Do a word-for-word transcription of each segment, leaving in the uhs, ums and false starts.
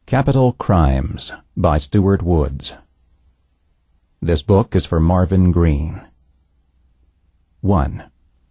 Capital Crimes by Stuart Woods. This book is for Marvin Green. one.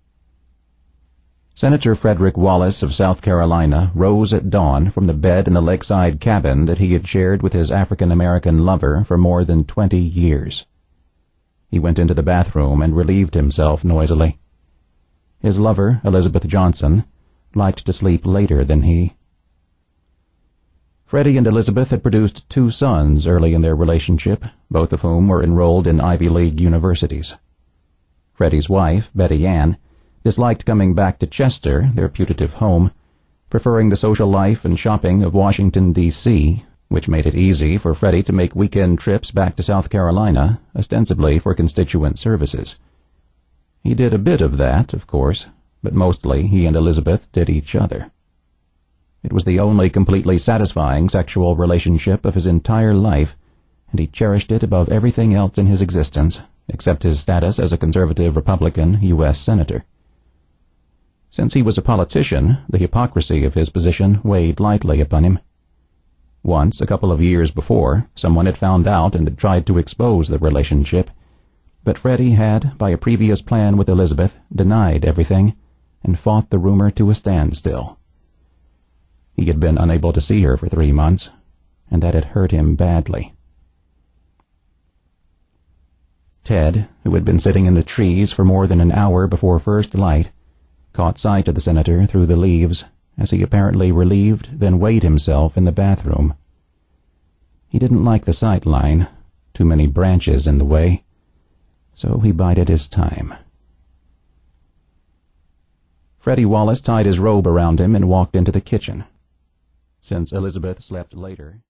Senator Frederick Wallace of South Carolina rose at dawn from the bed in the lakeside cabin that he had shared with his African-American lover for more than twenty years. He went into the bathroom and relieved himself noisily. His lover, Elizabeth Johnson, liked to sleep later than he. Freddie and Elizabeth had produced two sons early in their relationship, both of whom were enrolled in Ivy League universities. Freddie's wife, Betty Ann, disliked coming back to Chester, their putative home, preferring the social life and shopping of Washington, D C, which made it easy for Freddie to make weekend trips back to South Carolina, ostensibly for constituent services. He did a bit of that, of course, but mostly he and Elizabeth did each other. It was the only completely satisfying sexual relationship of his entire life, and he cherished it above everything else in his existence, except his status as a conservative Republican U S Senator. Since he was a politician, the hypocrisy of his position weighed lightly upon him. Once, a couple of years before, someone had found out and had tried to expose the relationship, but Freddie had, by a previous plan with Elizabeth, denied everything and fought the rumor to a standstill. He had been unable to see her for three months, and that had hurt him badly. Ted, who had been sitting in the trees for more than an hour before first light, caught sight of the senator through the leaves as he apparently relieved, then weighed himself in the bathroom. He didn't like the sight line, too many branches in the way, so he bided his time. Freddie Wallace tied his robe around him and walked into the kitchen. Since Elizabeth slept later,